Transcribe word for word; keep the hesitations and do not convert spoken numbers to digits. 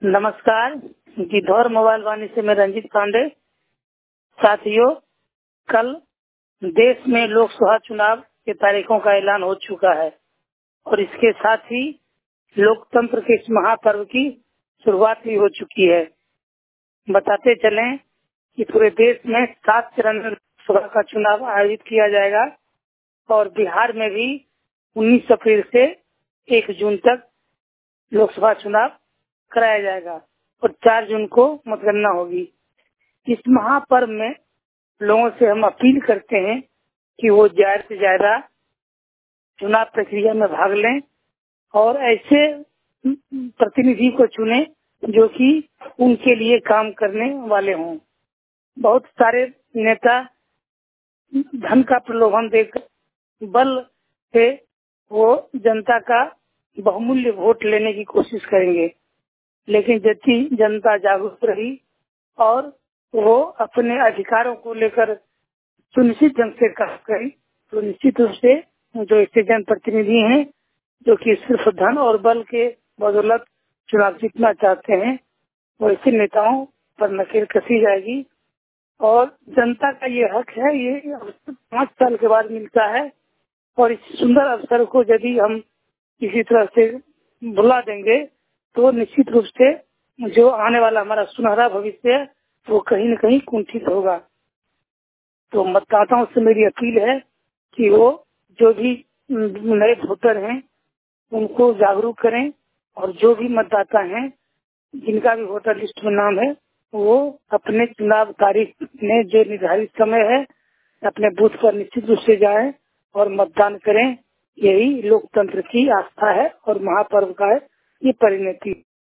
नमस्कार। गिद्धौर मोबाइल वाणी से मैं रंजीत पांडे। साथियों, कल देश में लोकसभा चुनाव के तारीखों का ऐलान हो चुका है और इसके साथ ही लोकतंत्र के इस महापर्व की शुरुआत भी हो चुकी है। बताते चलें कि पूरे देश में सात चरण में लोकसभा का चुनाव आयोजित किया जाएगा और बिहार में भी उन्नीस अप्रैल से एक जून तक लोकसभा चुनाव कराया जाएगा और चार जून को मतगणना होगी। इस महापर्व में लोगों से हम अपील करते हैं कि वो ज्यादा से ज्यादा चुनाव प्रक्रिया में भाग लें और ऐसे प्रतिनिधि को चुने जो कि उनके लिए काम करने वाले हों। बहुत सारे नेता धन का प्रलोभन देकर बल से वो जनता का बहुमूल्य वोट लेने की कोशिश करेंगे, लेकिन यदि जनता जागरूक रही और वो अपने अधिकारों को लेकर सुनिश्चित ढंग से काम करें तो निश्चित रूप से जो ऐसे जनप्रतिनिधि हैं जो कि सिर्फ धन और बल के बदौलत चुनाव जीतना चाहते हैं, वो ऐसे नेताओं पर नकेल कसी जाएगी और जनता का ये हक है, ये पाँच साल के बाद मिलता है और इस सुंदर अवसर को यदि हम किसी तरह से भुला देंगे तो निश्चित रूप से जो आने वाला हमारा सुनहरा भविष्य है वो कहीं न कहीं कुंठित होगा। तो मतदाताओं से मेरी अपील है कि वो जो भी नए वोटर हैं उनको जागरूक करें और जो भी मतदाता हैं जिनका भी वोटर लिस्ट में नाम है वो अपने चुनाव तारीख में जो निर्धारित समय है अपने बूथ पर निश्चित रूप से जाएं और मतदान करें। यही लोकतंत्र की आस्था है और महापर्व का है ये परिणति।